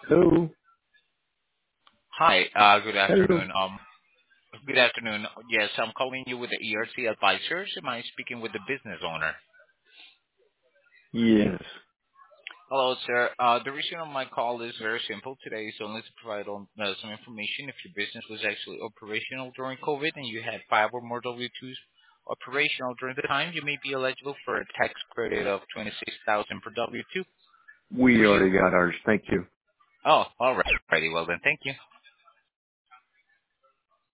Hello. Hi, good Hello. afternoon. Good afternoon. Yes, I'm calling you with the ERC Advisors. Am I speaking with the business owner? Yes. Hello, sir. The reason of my call is very simple today. So let's provide some information. If your business was actually operational during COVID and you had 5 or more W-2s operational during the time, you may be eligible for a tax credit of 26000 per W-2. We Were already you? got ours. Thank you. Oh, all right. Pretty well then. Thank you.